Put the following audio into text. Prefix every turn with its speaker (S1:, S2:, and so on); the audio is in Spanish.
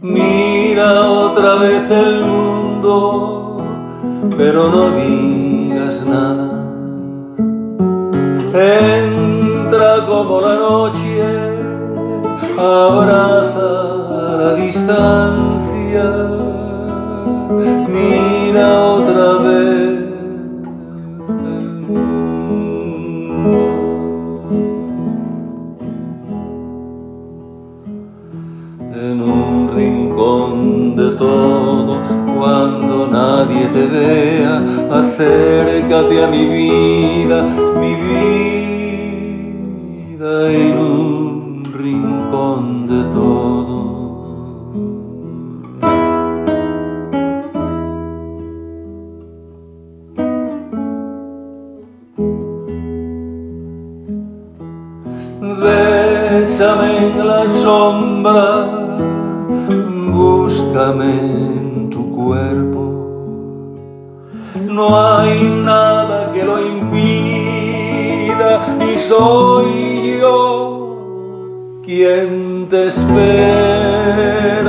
S1: Mira otra vez el mundo, pero no digas nada. Entra como la noche, abraza la distancia. Mira otra vez el mundo. En un rincón de todo, cuando nadie te vea, acércate a mi vida en un rincón de todo. Bésame en la sombra, búscame en tu cuerpo. No hay nada que lo impida y soy yo quien te espera.